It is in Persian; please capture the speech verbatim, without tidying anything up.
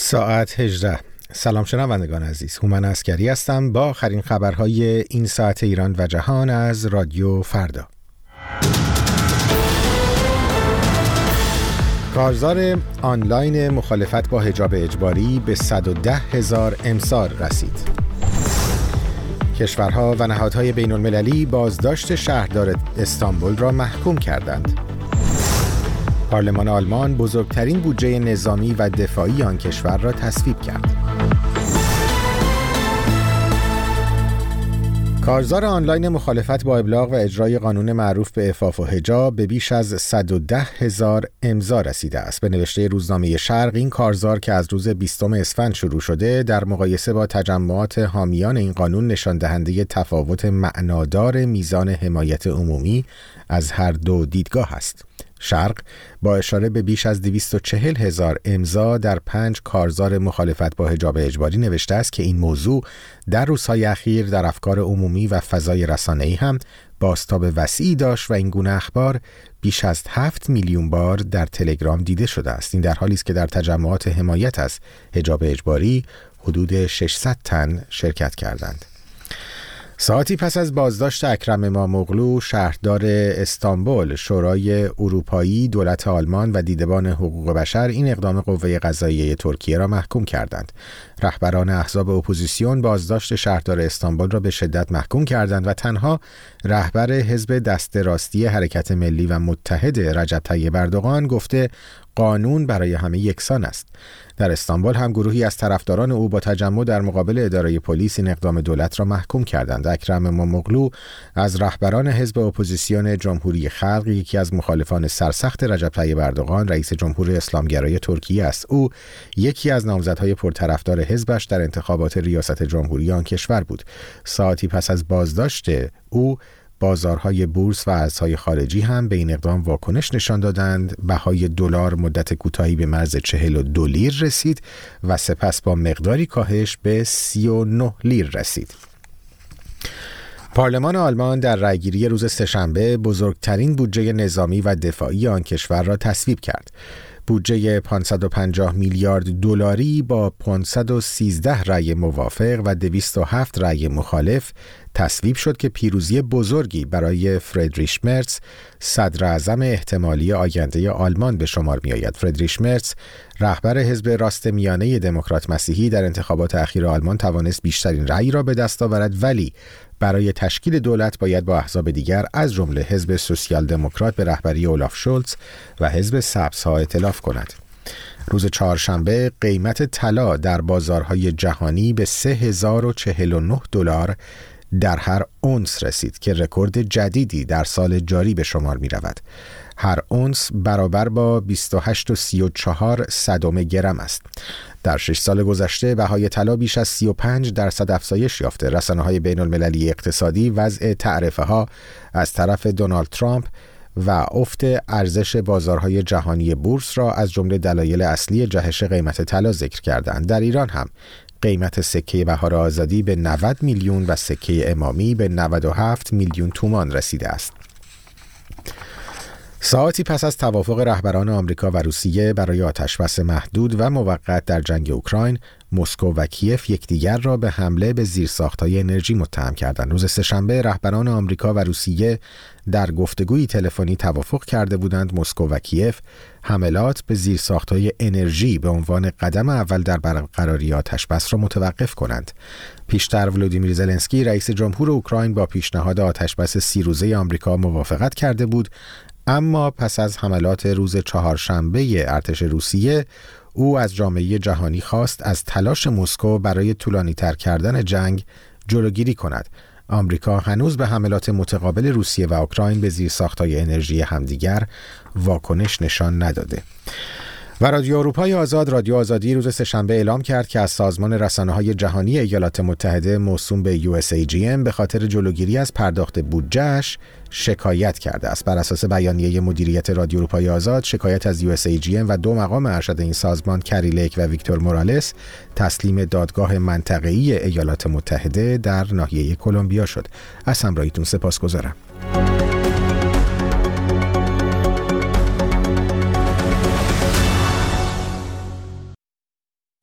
ساعت هجده. سلام شنوندگان عزیز، هومن عسکری هستم با آخرین خبرهای این ساعت ایران و جهان از رادیو فردا. کارزار آنلاین مخالفت با حجاب اجباری به صد و ده هزار امسال رسید. کشورها و نهادهای بین المللی بازداشت شهردار استانبول را محکوم کردند. پارلمان آلمان بزرگترین بودجه نظامی و دفاعی آن کشور را تصویب کرد. کارزار آنلاین مخالفت با ابلاغ و اجرای قانون معروف به عفاف و حجاب به بیش از صد و ده هزار امضا رسیده است. به نوشته روزنامه شرق، این کارزار که از روز بیستم اسفند شروع شده، در مقایسه با تجمعات حامیان این قانون نشان دهنده تفاوت معنادار میزان حمایت عمومی از هر دو دیدگاه است. شرق با اشاره به بیش از دویست و چهل هزار امضا در پنج کارزار مخالفت با حجاب اجباری نوشته است که این موضوع در روزهای اخیر در افکار عمومی و فضای رسانه‌ای هم بازتاب وسیعی داشت و این گونه اخبار بیش از هفت میلیون بار در تلگرام دیده شده است. این در حالی است که در تجمعات حمایت از حجاب اجباری حدود ششصد تن شرکت کردند. ساعتی پس از بازداشت اکرم اماموغلو شهردار استانبول، شورای اروپایی، دولت آلمان و دیدبان حقوق بشر این اقدام قوه قضاییه ترکیه را محکوم کردند. رهبران احزاب اپوزیسیون بازداشت شهردار استانبول را به شدت محکوم کردند و تنها رهبر حزب دست راستی حرکت ملی و متحد رجب طیب اردوغان گفته قانون برای همه یکسان است. در استانبول هم گروهی از طرفداران او با تجمع در مقابل اداره پلیس این اقدام دولت را محکوم کردند. اکرم اماموغلو از رهبران حزب اپوزیسیون جمهوری خلق، یکی از مخالفان سرسخت رجب طیب اردوغان رئیس جمهور اسلامگرای ترکیه است. او یکی از نامزدهای پرطرفدار حزبش در انتخابات ریاست جمهوری آن کشور بود. ساعتی پس از بازداشت او بازارهای بورس و ارزهای خارجی هم به این اقدام واکنش نشان دادند. بهای دلار مدت کوتاهی به مرز چهل و دو لیر رسید و سپس با مقداری کاهش به سی و نه لیر رسید. پارلمان آلمان در رأیگیری روز سه‌شنبه بزرگترین بودجه نظامی و دفاعی آن کشور را تصویب کرد. بودجه پانصد و پنجاه میلیارد دلاری با پانصد و سیزده رأی موافق و دویست و هفت رأی مخالف تصویب شد که پیروزی بزرگی برای فریدریش مرتز، صدر اعظم احتمالی آینده آلمان به شمار می آید. فریدریش مرتز، رهبر حزب راست میانه دموکرات مسیحی، در انتخابات اخیر آلمان توانست بیشترین رأی را به دست آورد، ولی برای تشکیل دولت باید با احزاب دیگر از جمله حزب سوسیال دموکرات به رهبری اولاف شولز و حزب سبزها ائتلاف کند. روز چهارشنبه قیمت طلا در بازارهای جهانی به سه هزار و چهل و نه دلار در هر اونس رسید که رکورد جدیدی در سال جاری به شمار می رود. هر اونس برابر با بیست و هشت و سی و چهار صدم گرم است. در شش سال گذشته بهای طلا بیش از سی و پنج درصد افزایش یافته. رسانه‌های بین المللی اقتصادی وضع تعرفه‌ها از طرف دونالد ترامپ و افت ارزش بازارهای جهانی بورس را از جمله دلایل اصلی جهش قیمت طلا ذکر کردند. در ایران هم قیمت سکه بهار آزادی به نود میلیون و سکه امامی به نود و هفت میلیون تومان رسیده است. ساعتی پس از توافق رهبران آمریکا و روسیه برای آتشبس محدود و موقت در جنگ اوکراین، مسکو و کیف یکدیگر را به حمله به زیرساخت‌های انرژی متهم کردند. روز سه‌شنبه رهبران آمریکا و روسیه در گفتگوی تلفنی توافق کرده بودند مسکو و کیف حملات به زیرساخت‌های انرژی به عنوان قدم اول در برقراری آتشبس را متوقف کنند. پیشتر ولودیمیر زلنسکی رئیس جمهور اوکراین با پیشنهاد آتشبس سی روزه آمریکا موافقت کرده بود، اما پس از حملات روز چهارشنبه ارتش روسیه او از جامعه جهانی خواست از تلاش مسکو برای طولانی‌تر کردن جنگ جلوگیری کند. آمریکا هنوز به حملات متقابل روسیه و اوکراین به زیرساخت‌های انرژی همدیگر واکنش نشان نداده. و رادیو اروپای آزاد، رادیو آزادی، روز سه‌شنبه اعلام کرد که از سازمان رسانه‌های جهانی ایالات متحده موسوم به یو اس ای جی ام به خاطر جلوگیری از پرداخت بودجه‌اش شکایت کرده است. بر اساس بیانیه مدیریت رادیو اروپای آزاد، شکایت از یو اس ای جی ام و دو مقام ارشد این سازمان، کری لیک و ویکتور مورالس، تسلیم دادگاه منطقه‌ای ایالات متحده در ناحیه کلمبیا شد. از همراهیتون سپاسگزارم.